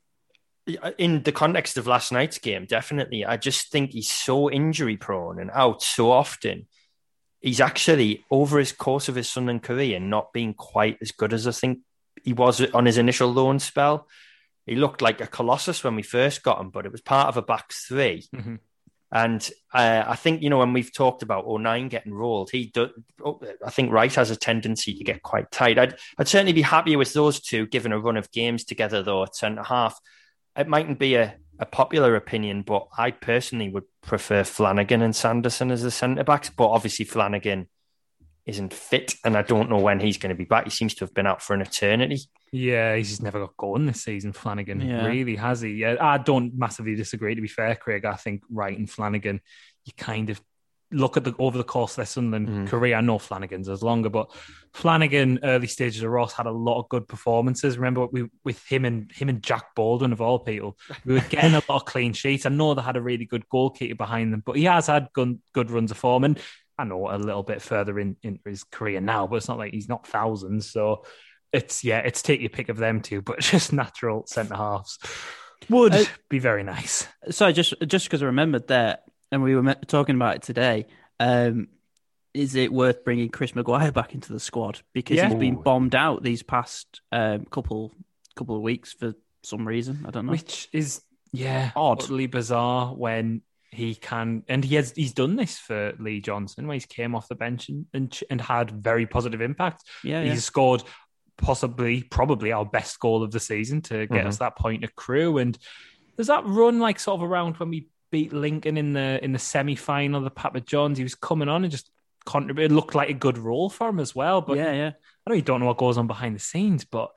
In the context of last night's game, definitely. I just think he's so injury prone and out so often. He's actually, over his course of his Sunderland career, not being quite as good as I think he was on his initial loan spell. He looked like a colossus when we first got him, but it was part of a back three. Mm-hmm. And uh, I think, you know, when we've talked about O'Nien getting rolled, he do, I think Wright has a tendency to get quite tight. I'd, I'd certainly be happier with those two given a run of games together, though, at centre-half. It mightn't be a, a popular opinion, but I personally would prefer Flanagan and Sanderson as the centre-backs. But obviously Flanagan isn't fit, and I don't know when he's going to be back. He seems to have been out for an eternity. Yeah, he's just never got going this season, Flanagan. Yeah. Really, has he? Yeah, I don't massively disagree, to be fair, Craig. I think Wright and Flanagan, you kind of look at the over the course of their Sunderland mm. career. I know Flanagan's as longer, but Flanagan, early stages of Ross, had a lot of good performances. Remember we with him and him and Jack Baldwin, of all people, we were getting a lot of clean sheets. I know they had a really good goalkeeper behind them, but he has had good, good runs of form. And I know a little bit further in, in his career now, but it's not like he's not thousands. So it's, yeah, it's take your pick of them two, but just natural centre halves would uh, be very nice. Sorry, just just because I remembered that, and we were talking about it today, um, is it worth bringing Chris Maguire back into the squad? Because yeah. he's been bombed out these past um, couple couple of weeks for some reason. I don't know. Which is, yeah, odd. Utterly bizarre when he can, and he has he's done this for Lee Johnson, where he's came off the bench and and, and had very positive impact. Yeah, he's yeah. scored possibly, probably our best goal of the season to get mm-hmm. us that point of Crewe. And there's that run, like sort of around when we beat Lincoln in the in the semi final, the Papa Johns. He was coming on and just contributed. It looked like a good role for him as well. But yeah, yeah. I know you don't know what goes on behind the scenes, but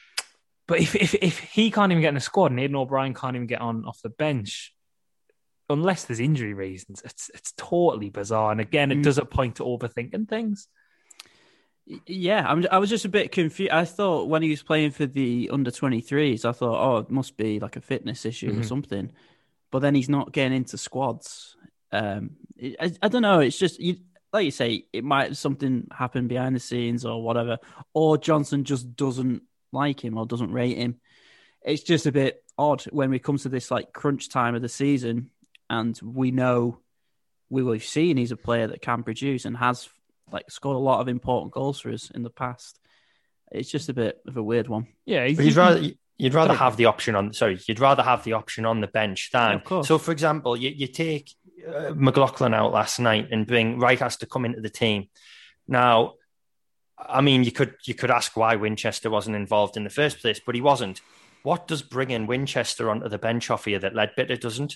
but if if if he can't even get in the squad and Aidan O'Brien can't even get on off the bench, unless there's injury reasons, it's it's totally bizarre. And again, it does a point to overthinking things. Yeah, I'm, I was just a bit confused. I thought when he was playing for the under twenty-threes, I thought, oh, it must be like a fitness issue mm-hmm. or something. But then he's not getting into squads. Um, I, I don't know. It's just, you, like you say, it might something happen behind the scenes or whatever. Or Johnson just doesn't like him or doesn't rate him. It's just a bit odd when we come to this like crunch time of the season and we know, we, we've seen he's a player that can produce and has like scored a lot of important goals for us in the past. It's just a bit of a weird one. Yeah, he's, you'd rather you'd rather sorry. have the option on. Sorry, you'd rather have the option on the bench than. Yeah, of course. So, for example, you you take uh, McLaughlin out last night and bring Wright has to come into the team. Now, I mean, you could you could ask why Winchester wasn't involved in the first place, but he wasn't. What does bringing Winchester onto the bench offer you that Ledbetter doesn't?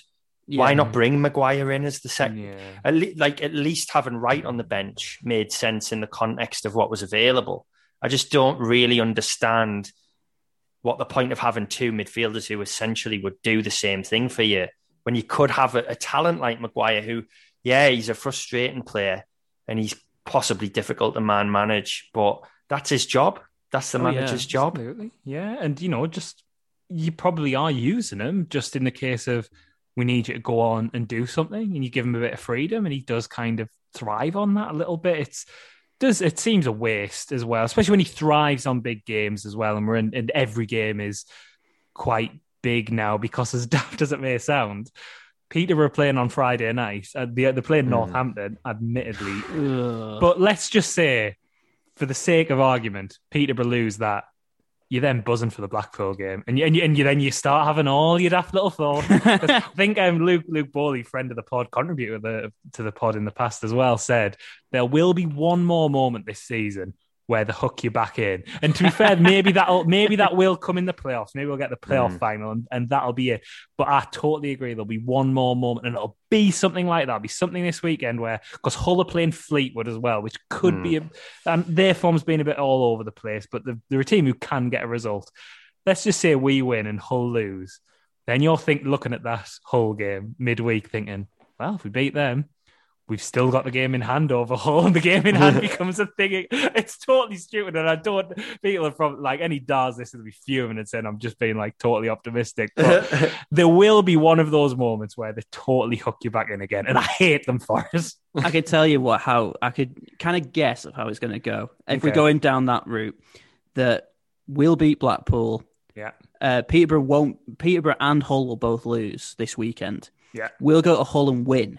Yeah. Why not bring Maguire in as the second? Yeah. At le- like at least having Wright on the bench made sense in the context of what was available. I just don't really understand what the point of having two midfielders who essentially would do the same thing for you when you could have a, a talent like Maguire who, yeah, he's a frustrating player and he's possibly difficult to man manage, but that's his job. That's the Oh, manager's yeah. job. Absolutely. Yeah. And, you know, just you probably are using him just in the case of we need you to go on and do something, and you give him a bit of freedom, and he does kind of thrive on that a little bit. It's does it seems a waste as well, especially when he thrives on big games as well. And we're in, and every game is quite big now because, as daft as it may sound, Peterborough playing on Friday night. Uh, they're playing Mm. Northampton, admittedly. Ugh. But let's just say, for the sake of argument, Peterborough lose that. You're then buzzing for the Blackpool game, and you, and, you, and you then you start having all your daft little thoughts. I think um, Luke Luke Bowley, friend of the pod, contributor the, to the pod in the past as well, said there will be one more moment this season where they hook you back in. And to be fair, maybe that'll maybe that will come in the playoffs. Maybe we'll get the playoff Mm. final, and, and that'll be it. But I totally agree. There'll be one more moment, and it'll be something like that. It'll be something this weekend where, because Hull are playing Fleetwood as well, which could Mm. be, a, and their form's been a bit all over the place, but they're, they're a team who can get a result. Let's just say we win and Hull lose. Then you're think looking at that Hull game midweek thinking, well, if we beat them, we've still got the game in hand over Hull, and the game in hand becomes a thing. It's totally stupid, and I don't. People are from like any Dars this will be fuming and saying I'm just being like totally optimistic. But there will be one of those moments where they totally hook you back in again, and I hate them for it. I could tell you what how I could kind of guess of how it's going to go. If we're Okay. going down that route, that we'll beat Blackpool. Yeah, Uh, Peterborough won't. Peterborough and Hull will both lose this weekend. yeah. We'll go to Hull and win,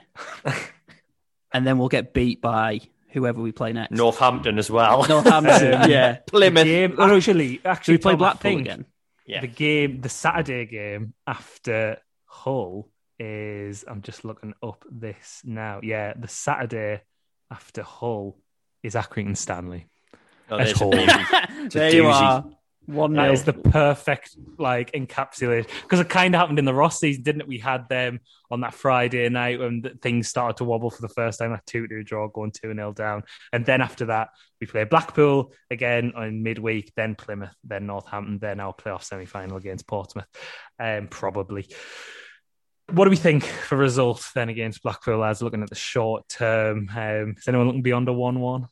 and then we'll get beat by whoever we play next. Northampton as well. Northampton. Um, yeah. Plymouth. Game, oh, actually, Should actually, we play Tom, I Blackpool think again? Yeah. The game, the Saturday game after Hull is. I'm just looking up this now. Yeah, the Saturday after Hull is Accrington Stanley. Oh, That's there's a Hull. baby. It's a There you doozy. are. One That nil. is the perfect like encapsulation, because it kind of happened in the Ross season, didn't it? We had them on that Friday night when th- things started to wobble for the first time, that two two draw, going two nil down, and then after that we play Blackpool again on midweek, then Plymouth, then Northampton, then our playoff semi final against Portsmouth, um, probably. What do we think for results then against Blackpool, as looking at the short term? Um, is anyone looking beyond a one one?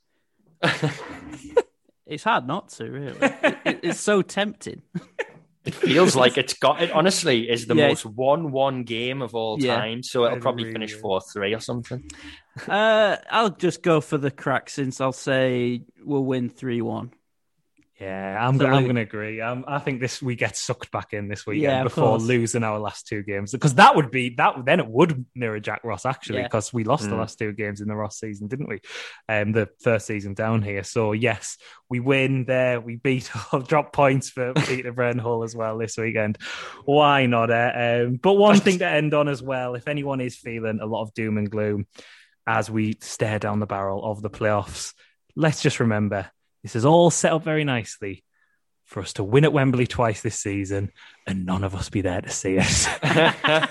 It's hard not to, really. It- it- it's so tempting. It feels like it's got it. Honestly, is the Yeah. most one-one game of all Yeah. time. So it'll It probably really finish is. four three or something. Uh, I'll just go for the crack, since I'll say we'll win three one. Yeah, I'm So gonna, I'm like- going to agree. Um, I think this we get sucked back in this weekend Yeah, of before course. losing our last two games, because that would be that. Then it would mirror Jack Ross actually, Yeah. because we lost the Mm. last two games in the Ross season, didn't we? Um, the first season down here. So yes, we win there. We beat Hull, drop points for Peterborough and Hull as well this weekend. Why not? Eh? Um, but one thing to end on as well, if anyone is feeling a lot of doom and gloom as we stare down the barrel of the playoffs, let's just remember this is all set up very nicely for us to win at Wembley twice this season and none of us be there to see it.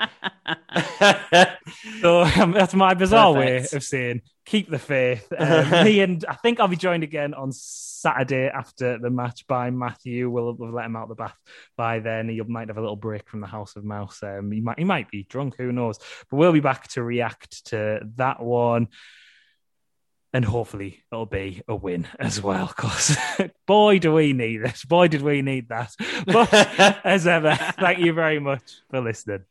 So um, that's my bizarre Perfect. way of saying keep the faith. Um, me and I think I'll be joined again on Saturday after the match by Matthew. We'll, we'll let him out the bath by then. He might have a little break from the House of Mouse. Um, he might he might be drunk, who knows? But we'll be back to react to that one. And hopefully it'll be a win as well, because boy, do we need it. Boy, did we need that. But as ever, thank you very much for listening.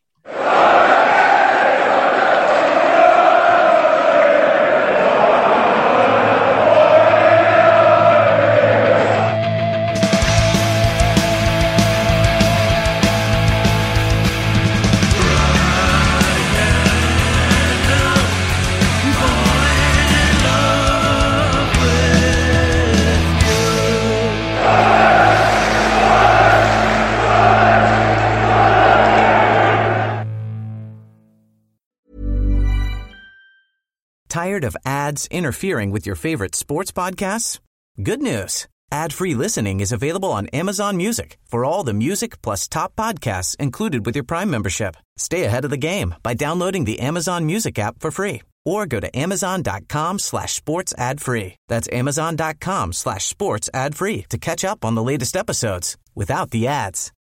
Tired of ads interfering with your favorite sports podcasts? Good news. Ad-free listening is available on Amazon Music for all the music plus top podcasts included with your Prime membership. Stay ahead of the game by downloading the Amazon Music app for free or go to amazon.com slash sports ad free. That's amazon.com slash sports ad free to catch up on the latest episodes without the ads.